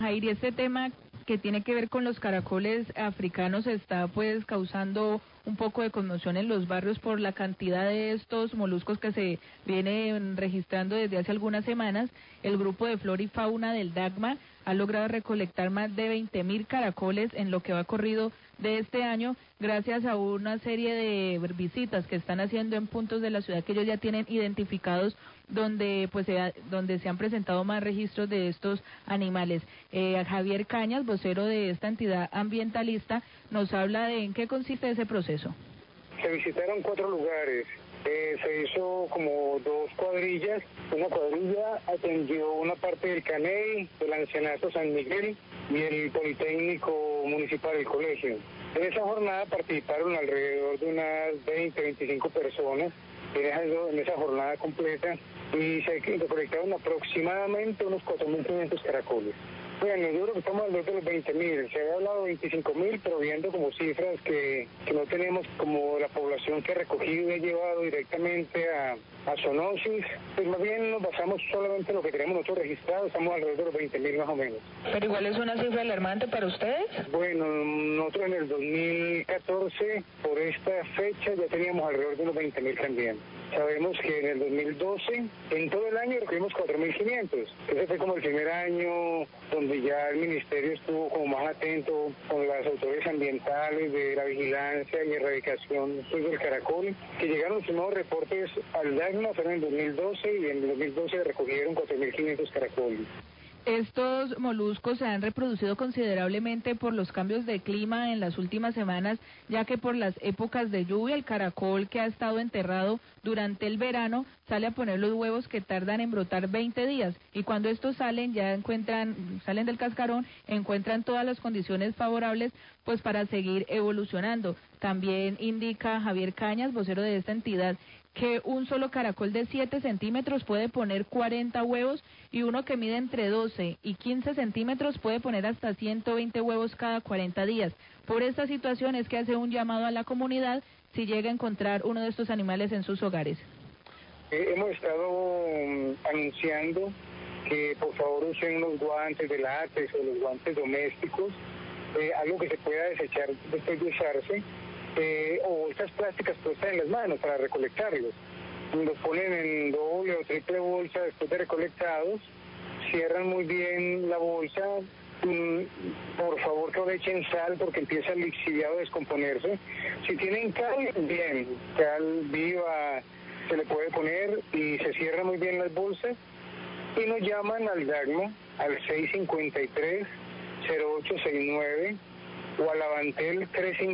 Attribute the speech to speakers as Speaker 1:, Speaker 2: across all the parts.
Speaker 1: Jair, este tema que tiene que ver con los caracoles africanos está pues causando un poco de conmoción en los barrios por la cantidad de estos moluscos que se vienen registrando desde hace algunas semanas. El grupo de Flora y Fauna del DACMA ha logrado recolectar más de 20.000 caracoles en lo que va corrido de este año, gracias a una serie de visitas que están haciendo en puntos de la ciudad que ellos ya tienen identificados, donde donde se han presentado más registros de estos animales. Javier Cañas, vocero de esta entidad ambientalista, nos habla de en qué consiste ese proceso.
Speaker 2: Se visitaron 4 lugares. Se hizo como 2 cuadrillas. Una cuadrilla atendió una parte del Caney, del Ancianato San Miguel y el Politécnico Municipal del Colegio. En esa jornada participaron alrededor de unas 25 personas en esa jornada completa y se recolectaron aproximadamente unos 4.500 caracoles. Bueno, yo creo que estamos alrededor de los 20.000, se había hablado de 25.000, pero viendo como cifras que no tenemos como la población que ha recogido y ha llevado directamente a zoonosis, pues más bien nos basamos solamente en lo que tenemos nosotros registrado, estamos alrededor de los 20.000 más o menos.
Speaker 1: ¿Pero igual es una cifra alarmante para ustedes?
Speaker 2: Bueno, nosotros en el 2014, por esta fecha, ya teníamos alrededor de unos 20.000 también. Sabemos que en el 2012, en todo el año recogimos 4.500. Ese fue como el primer año donde ya el ministerio estuvo como más atento con las autoridades ambientales de la vigilancia y erradicación del caracol, que llegaron los nuevos reportes al DACMA, fueron en el 2012 y en el 2012 recogieron 4.500 caracoles.
Speaker 1: Estos moluscos se han reproducido considerablemente por los cambios de clima en las últimas semanas, ya que por las épocas de lluvia el caracol que ha estado enterrado durante el verano sale a poner los huevos que tardan en brotar 20 días y cuando estos salen salen del cascarón, encuentran todas las condiciones favorables pues para seguir evolucionando. También indica Javier Cañas, vocero de esta entidad, que un solo caracol de 7 centímetros puede poner 40 huevos y uno que mide entre 12 y 15 centímetros puede poner hasta 120 huevos cada 40 días. Por esta situación es que hace un llamado a la comunidad si llega a encontrar uno de estos animales en sus hogares.
Speaker 2: Hemos estado anunciando que por favor usen los guantes de látex o los guantes domésticos, algo que se pueda desechar después de usarse, o bolsas plásticas puestas en las manos para recolectarlos. Los ponen en doble o triple bolsa después de recolectados, cierran muy bien la bolsa, por favor que no le echen sal porque empieza el lixiviado a descomponerse. Si tienen cal, bien, cal viva se le puede poner y se cierran muy bien las bolsas y nos llaman al DACMA al 653-0869 o al Avantel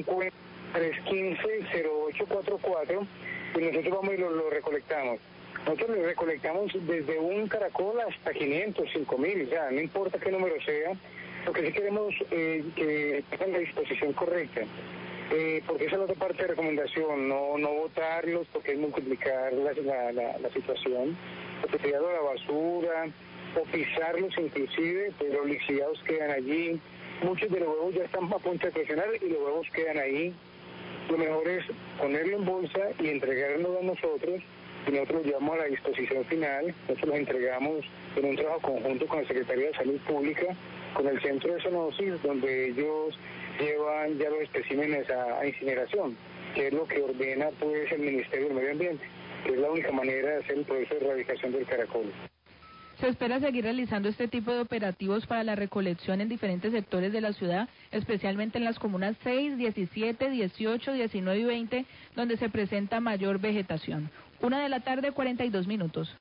Speaker 2: 315-0844 y nosotros vamos y lo recolectamos. Nosotros lo recolectamos desde un caracol hasta 500, 5.000, o sea, no importa qué número sea, lo que sí queremos que tengan la disposición correcta, porque esa es la otra parte de recomendación, no botarlos porque es multiplicar la situación, porque tirarlo a la basura o pisarlos inclusive, pues los lixiviados quedan allí, muchos de los huevos ya están a punto de presionar y los huevos quedan ahí. Lo mejor es ponerlo en bolsa y entregárnoslo a nosotros y nosotros lo llevamos a la disposición final. Nosotros los entregamos en un trabajo conjunto con la Secretaría de Salud Pública, con el Centro de Zoonosis, donde ellos llevan ya los especímenes a incineración, que es lo que ordena pues el Ministerio del Medio Ambiente, que es la única manera de hacer el proceso de erradicación del caracol.
Speaker 1: Se espera seguir realizando este tipo de operativos para la recolección en diferentes sectores de la ciudad, especialmente en las comunas 6, 17, 18, 19 y 20, donde se presenta mayor vegetación. 1 de la tarde, 42 minutos.